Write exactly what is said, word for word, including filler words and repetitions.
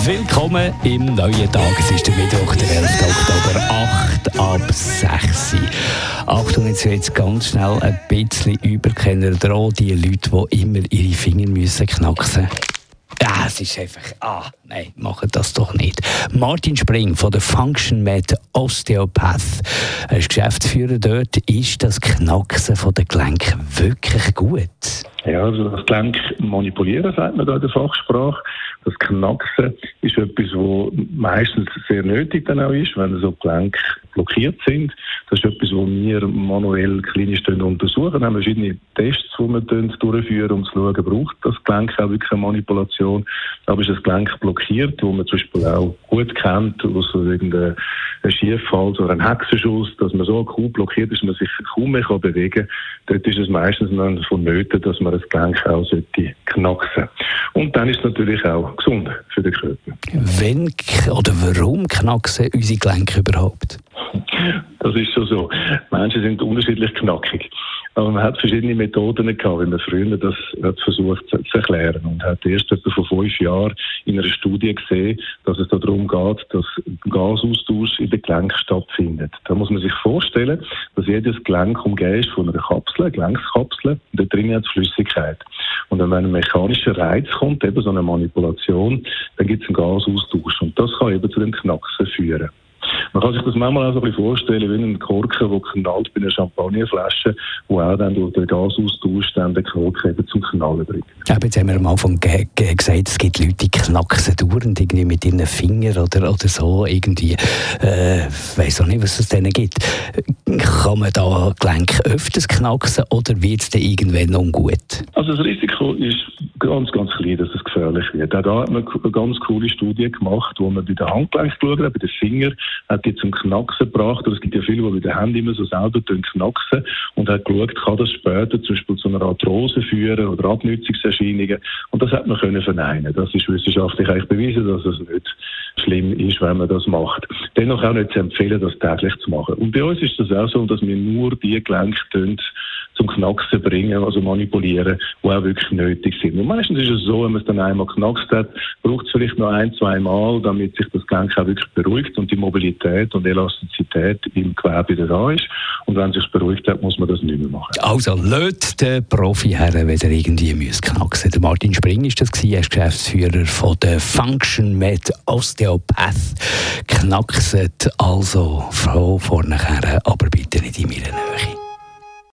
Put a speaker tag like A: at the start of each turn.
A: Willkommen im neuen Tag. Es ist der Mittwoch, der elften Oktober, acht ab sechs. Achtung, jetzt wird es ganz schnell ein bisschen Überkenner dran. Die Leute, die immer ihre Finger müssen knacksen müssen. Ja, es ist einfach, ah, nein, machen das doch nicht. Martin Spring von der Function Med Osteopath, er ist Geschäftsführer dort. Ist das Knacksen von den Gelenken wirklich gut?
B: Ja, also das Gelenk manipulieren, sagt man da in der Fachsprache. Das Knacksen ist etwas, was meistens sehr nötig dann auch ist, wenn so Gelenke blockiert sind. Das ist etwas, was wir manuell klinisch untersuchen. Wir haben verschiedene Tests, die wir durchführen, um zu schauen, braucht das Gelenk auch wirklich eine Manipulation. Aber ist das Gelenk blockiert, wo man zum Beispiel auch gut kennt, wo so irgendein Schieffall oder ein Hexenschuss, dass man so akut blockiert ist, dass man sich kaum mehr bewegen kann. Dort ist es meistens dann vonnöten, dass man das Gelenk auch sollte knacksen. Und dann ist es natürlich auch gesund für den Körper.
A: Wenn oder warum knacksen unsere Gelenke überhaupt?
B: Das ist schon so. Menschen sind unterschiedlich knackig. Aber man hat verschiedene Methoden gehabt, wie man früher das hat versucht zu erklären. Und hat erst etwa vor fünf Jahren in einer Studie gesehen, dass es darum geht, dass Gasaustausch in den Gelenken stattfindet. Da muss man sich vorstellen, dass jedes Gelenk umgeben ist von einer Kapsel, einer Gelenkskapsel, und da drin hat es Flüssigkeit. Und wenn ein mechanischer Reiz kommt, eben so eine Manipulation, dann gibt es einen Gasaustausch. Und das kann eben zu dem Knacksen führen. Man kann sich das manchmal auch so ein bisschen vorstellen wie einen Korken, der knallt bei einer Champagnerflasche, wo auch dann durch den Gasaustausch dann den Korken eben zum Knallen bringt.
A: Ja, jetzt haben wir am Anfang ge- ge- gesagt, es gibt Leute, die knacksen dauernd irgendwie mit ihren Fingern oder, oder so irgendwie. Äh, ich weiss auch nicht, was es denen gibt. Kann man da Gelenk öfters knacksen oder wird es dann irgendwann ungut?
B: Also das Risiko ist ganz, ganz klein, dass es gefährlich wird. Auch da hat man eine ganz coole Studie gemacht, wo man bei den Handgelenken geschaut hat, bei den Fingern, hat die zum Knacksen gebracht. Oder es gibt ja viele, die bei den Händen immer so selber knacksen und hat geschaut, kann das später zum Beispiel zu einer Arthrose führen oder Abnützungserscheinungen. Und das hat man können verneinen. Das ist wissenschaftlich eigentlich bewiesen, dass es nicht schlimm ist, wenn man das macht. Dennoch auch nicht zu empfehlen, das täglich zu machen. Und bei uns ist das auch so, dass wir nur die Gelenke zum Knacksen bringen, also manipulieren, die auch wirklich nötig sind. Und meistens ist es so, wenn man es dann einmal geknackst hat, braucht es vielleicht noch ein, zwei Mal, damit sich das Gelenk auch wirklich beruhigt und die Mobilität und Elastizität im Gewebe wieder da ist. Und wenn es sich beruhigt hat, muss man das nicht mehr machen.
A: Also, lädt den Profi her, wenn er irgendwie müsst knacksen. Der Martin Spring war das, er ist Geschäftsführer von der Function Med Osteopath. Knackset also von vorne her, aber bitte nicht in meiner Nähe.